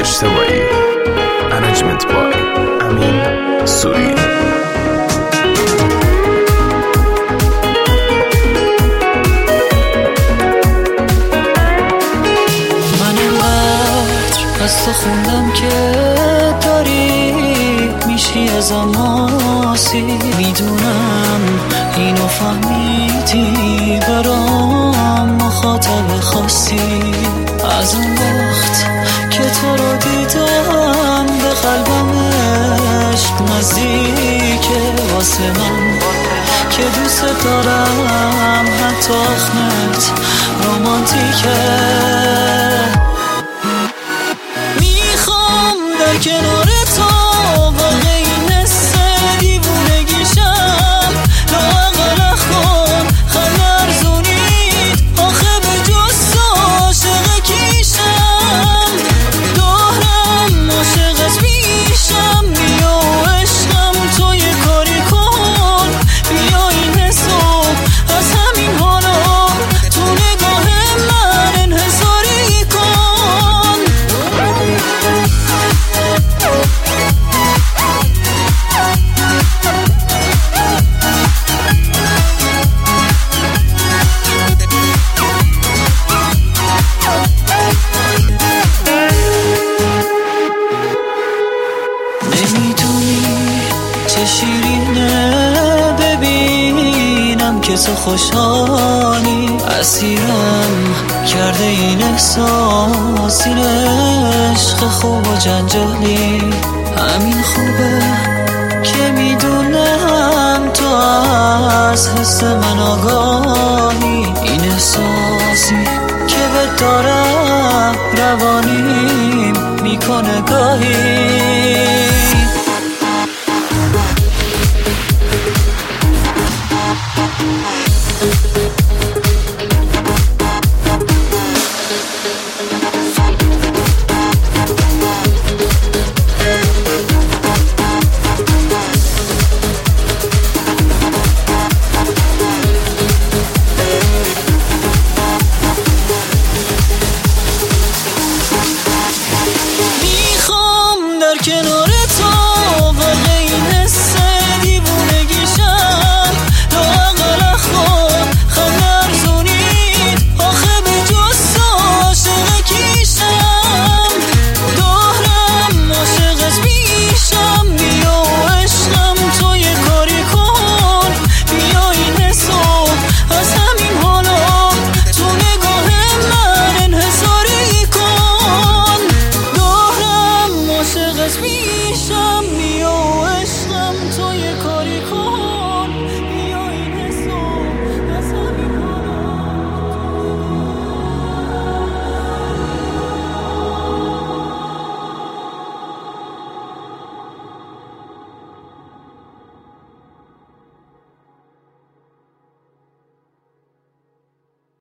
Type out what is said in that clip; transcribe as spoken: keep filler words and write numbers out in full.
اجتماعی. منیجمنت بای امین سوری. من اینقدر از تو خوندم که داری میشی از اماسی، میدونم اینو فهمیدی برام مخاطب خاصی. از اون وقت که تو رو دیدم به قلبم عشق نزدیکه، واسه من که دوست دارم حتی آخرت رومانتیکه. میخوام در کنار تو واقعی نسه دیوونگیشم، لااقل اخون خلر زونید آخه به جز عاشق کیشم. دارم عاشقت میشم، بیا عشقم تو یه کاری کن، بیا این حساب از همین حالا تو نگاه من انحصاری کن. نمیدونی چه شیرینه ببینم که تو خوشحالی، اسیرم کرده این احساس، این عشق خوب و جنجالی. همین خوبه که میدونم تو از حس من آگاهی، این احساسی که به دارم روانیم میکنه گاهی. در کنار تو واقعی نسه دیوونگیشم، لااقل اخون خلر زونید آخه به جز عاشق کیشم. دارم عاشقت میشم، بیا عشقم تو یه کاری کن، بیا این حساب از همین حالا تو نگاه من انحصاری کن. دارم عاشقت میشم، بیا عشقم تو یه کاری کن.